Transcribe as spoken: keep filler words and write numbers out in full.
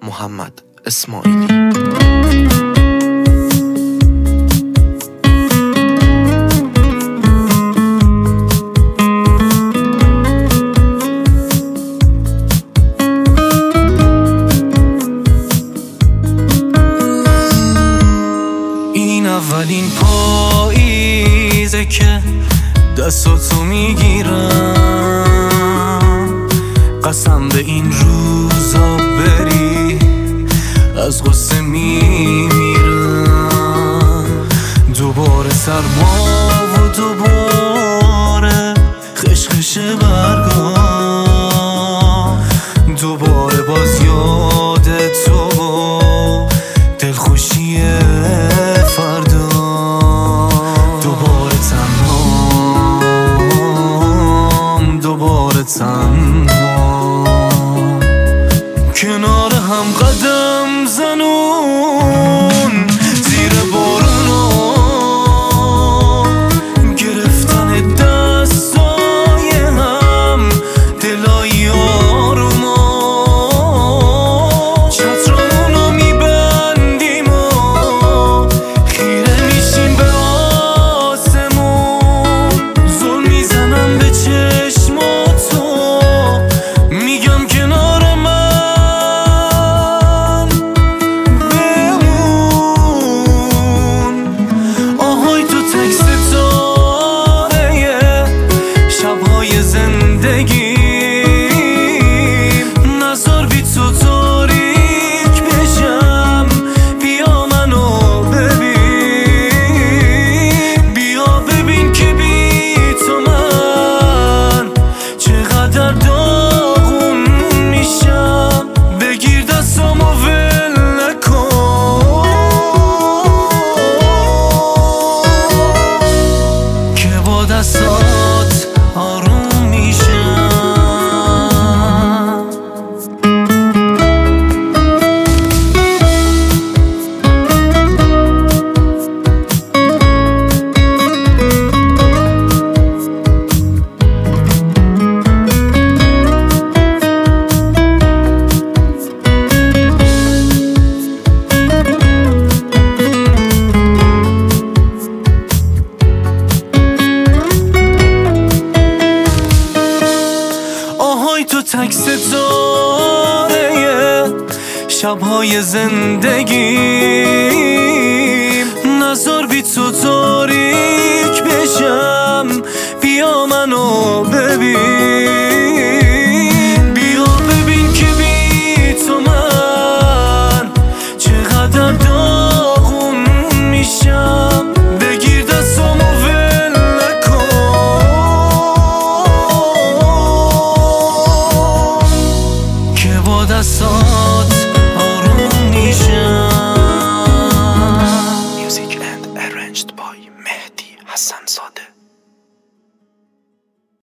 محمد اسماعیلی. این اولین پاییزه که دستاتو میگیرم، قسم به این روزا بری از غصه میمیرم. دوباره سرما و دوباره خشخش برگا، دوباره باز یاد تو دلخوشی فردا، دوباره تنهام، دوباره تنهام، کنار هم قدم زنون زیر بارونا، گرفتن دستای هم دلای آروما، چترمونو میبندیم و خیره میشیم به آسمون، زل میزنم به چشماتو میگم کنار من بمون. آهای تو تک ستاره شبهای زندگیم، نذار بی تو تاریک بشم، بیا منو ببین، بیا ببین که بی تو من چقدر داغون میشم. بگیر دستامو ول نکن که با دستات آروم میشم. آهای تو تک ستاره شبهای زندگیم، نذار بی تو تاریک بشم، بیا منو ببین.